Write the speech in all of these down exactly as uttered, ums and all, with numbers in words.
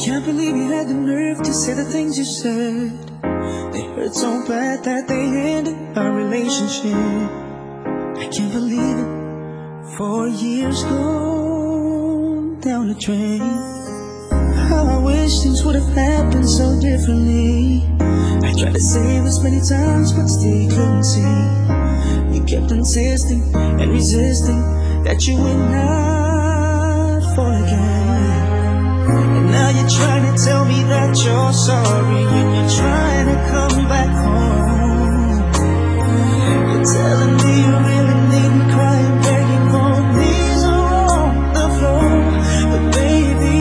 Can't believe you had the nerve to say the things you said. They hurt so bad that they ended our relationship. I can't believe it. Four years gone down the drain. How I wish things would have happened so differently. I tried to save as many times but still couldn't see. You kept insisting and resisting that you would not fall again. And now you're trying to tell me that you're sorry, and you're trying to come back home. You're telling me you really need me, crying, begging for knees are on the floor. But baby,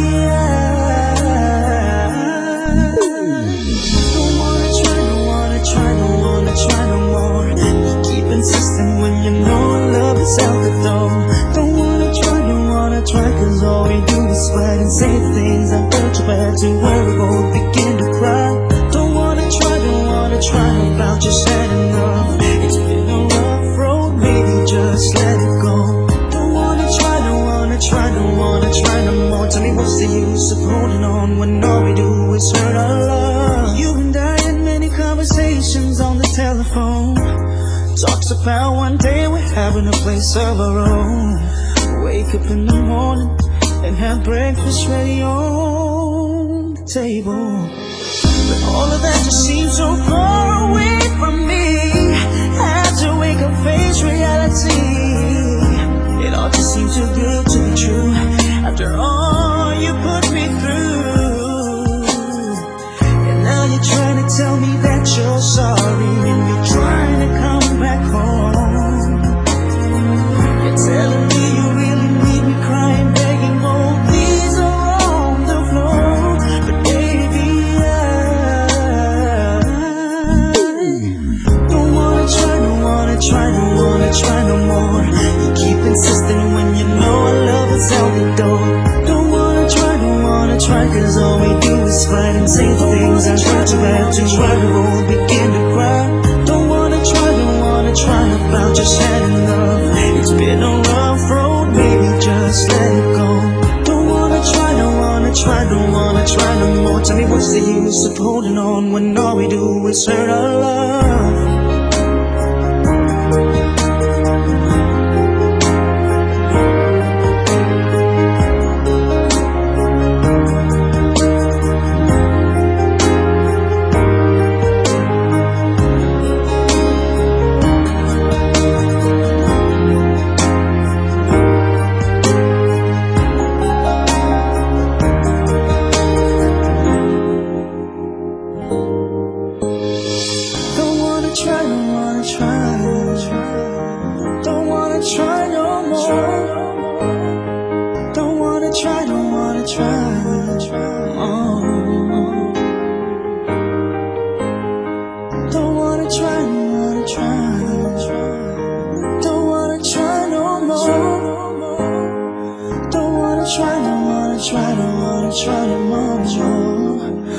I don't wanna try, don't wanna try, don't wanna try no more. You keep insisting when you know love is out the door. Don't wanna try, don't wanna try, cause all we do is fight and say things that hurt you bad to where we both begin to cry. Don't wanna try, don't wanna try, about just had enough. It's been a rough road, baby, just let it go. Don't wanna try, don't wanna try, don't wanna try no more. Tell me what's the use of holding on when all we do is hurt our love. You and I had many conversations on the telephone. Talks about one day we're having a place of our own. Wake up in the morning and have breakfast ready on the table. But all of that just seems so far away from me. Had to wake up, face reality. It all just seems too good to be true. After all you put me through, and now you're trying to tell me that you're sorry, and you're trying to come back home. You're telling me you really need me, crying, begging, oh please are on the floor. But baby, I don't wanna try, don't wanna try, don't wanna try no more. You keep insisting when you know our love is out the door. Don't wanna try, don't wanna try, cause all we do is fight and say things that hurt you bad to try to both begin to cry. Don't wanna try, don't wanna try, about just had enough. It's been a rough road, baby, just let it go. Don't wanna try, don't wanna try, don't wanna try no more. Tell me what's the use of holding on when all we do is hurt our love. Try, don't wanna try, don't wanna try no more. Don't wanna try, don't wanna try, oh. Don't wanna try, don't wanna try, don't wanna try no more. Don't wanna try, don't wanna try, don't wanna try no more.